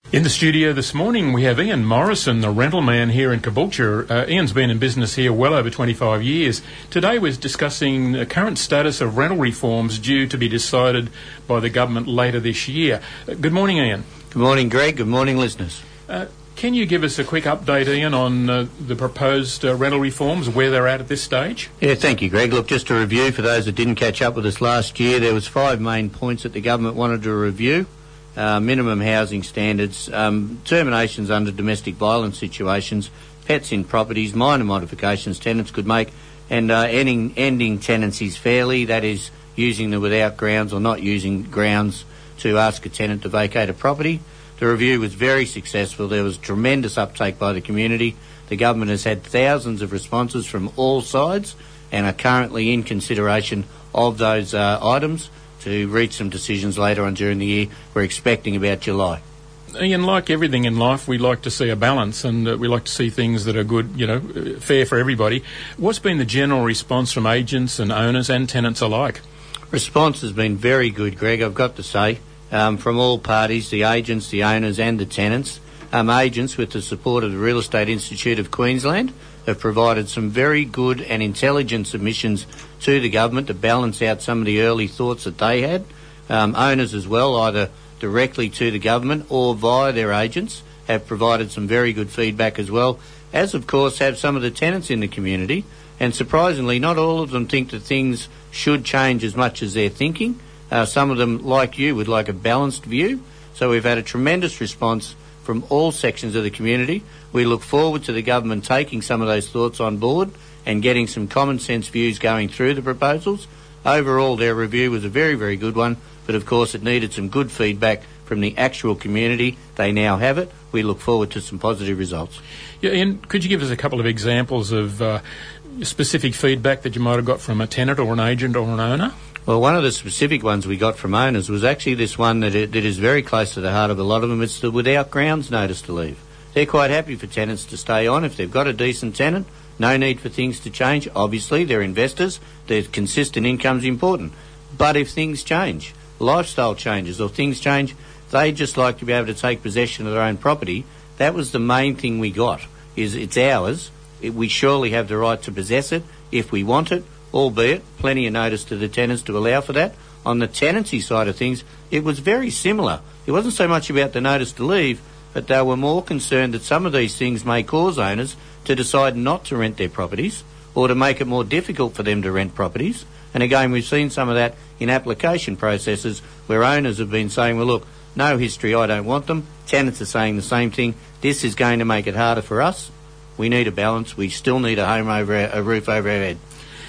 In the studio this morning, we have Ian Morrison, the rental man here in Caboolture. Ian's been in business here well over 25 years. Today we're discussing the current status of rental reforms due to be decided by the government later this year. Good morning, Ian. Good morning, Greg. Good morning, listeners. Can you give us a quick update, Ian, on the proposed rental reforms, where they're at this stage? Yeah, thank you, Greg. Look, just a review for those that didn't catch up with us last year. There was 5 main points that the government wanted to review. Minimum housing standards, terminations under domestic violence situations, pets in properties, minor modifications tenants could make, and ending tenancies fairly, that is, using them without grounds or not using grounds to ask a tenant to vacate a property. The review was very successful. There was tremendous uptake by the community. The government has had thousands of responses from all sides and are currently in consideration of those items to reach some decisions later on during the year. We're expecting about July. Ian, like everything in life, we like to see a balance and we like to see things that are good, fair for everybody. What's been the general response from agents and owners and tenants alike? Response has been very good, Greg, I've got to say, from all parties, the agents, the owners and the tenants. Agents, with the support of the Real Estate Institute of Queensland, have provided some very good and intelligent submissions to the government to balance out some of the early thoughts that they had. Owners as well, either directly to the government or via their agents, have provided some very good feedback as well, as of course have some of the tenants in the community. And surprisingly, not all of them think that things should change as much as they're thinking. Some of them, like you, would like a balanced view. So we've had a tremendous response from all sections of the community. We look forward to the government taking some of those thoughts on board and getting some common sense views going through the proposals. Overall, their review was a very, very good one, but of course it needed some good feedback from the actual community. They now have it. We look forward to some positive results. Yeah, Ian, could you give us a couple of examples of specific feedback that you might have got from a tenant or an agent or an owner? Well, one of the specific ones we got from owners was actually this one that is very close to the heart of a lot of them. It's the without grounds notice to leave. They're quite happy for tenants to stay on if they've got a decent tenant. No need for things to change. Obviously, they're investors. Their consistent income's important. But if things change, lifestyle changes or things change, they'd just like to be able to take possession of their own property. That was the main thing we got, is it's ours. We surely have the right to possess it if we want it, albeit plenty of notice to the tenants to allow for that. On the tenancy side of things, it was very similar. It wasn't so much about the notice to leave, but they were more concerned that some of these things may cause owners to decide not to rent their properties or to make it more difficult for them to rent properties. And again, we've seen some of that in application processes where owners have been saying, well, look, no history, I don't want them. Tenants are saying the same thing. This is going to make it harder for us. We need a balance. We still need a roof over our head.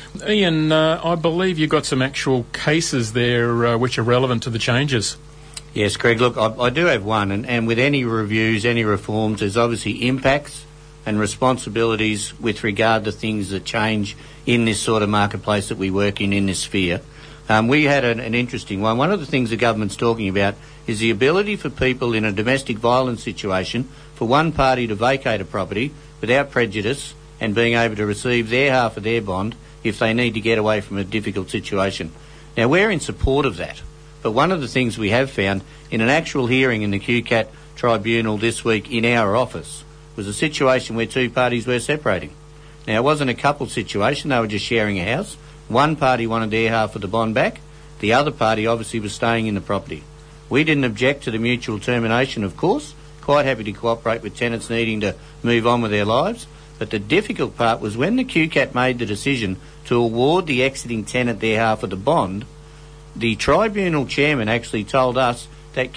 Ian, I believe you've got some actual cases there which are relevant to the changes. Yes, Greg, look, I do have one, and with any reviews, any reforms, there's obviously impacts and responsibilities with regard to things that change in this sort of marketplace that we work in this sphere. We had an interesting one. One of the things the government's talking about is the ability for people in a domestic violence situation for one party to vacate a property without prejudice and being able to receive their half of their bond if they need to get away from a difficult situation. Now, we're in support of that, but one of the things we have found in an actual hearing in the QCAT tribunal this week in our office was a situation where 2 parties were separating. Now, it wasn't a couple situation, they were just sharing a house. One party wanted their half of the bond back, the other party obviously was staying in the property. We didn't object to the mutual termination, of course, quite happy to cooperate with tenants needing to move on with their lives, but the difficult part was when the QCAT made the decision to award the exiting tenant their half of the bond, the tribunal chairman actually told us that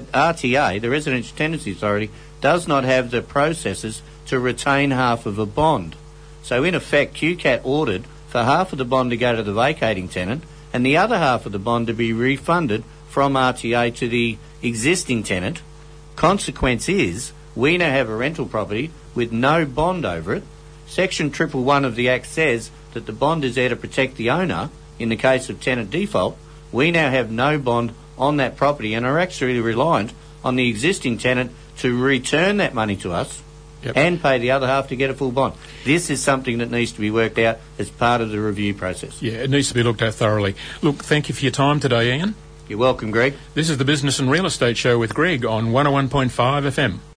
RTA, the Residential Tenancy Authority, does not have the processes to retain half of a bond. So in effect, QCAT ordered for half of the bond to go to the vacating tenant and the other half of the bond to be refunded from RTA to the existing tenant. Consequence is, we now have a rental property with no bond over it. Section 111 of the Act says that the bond is there to protect the owner in the case of tenant default. We now have no bond on that property and are actually reliant on the existing tenant to return that money to us and pay the other half to get a full bond. This is something that needs to be worked out as part of the review process. Yeah, it needs to be looked at thoroughly. Look, thank you for your time today, Ian. You're welcome, Greg. This is the Business and Real Estate Show with Greg on 101.5 FM.